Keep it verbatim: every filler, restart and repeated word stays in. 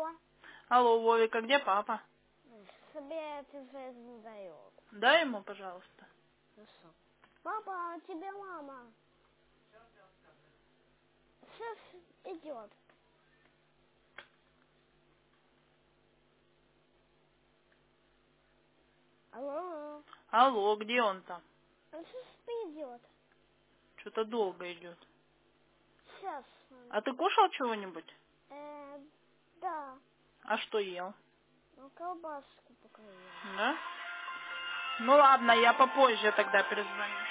Алло. Алло, Вовик, а где папа? Себе ответ не дает. Дай ему, пожалуйста. Хорошо. Папа, а тебе мама? Сейчас идет. Алло. Алло, где он там? Он сейчас идет. Что-то долго идет. Сейчас. А ты кушал чего-нибудь? Э, да. А что ел? Ну, колбаску пока ел. Да? Ну ладно, я попозже тогда перезвоню.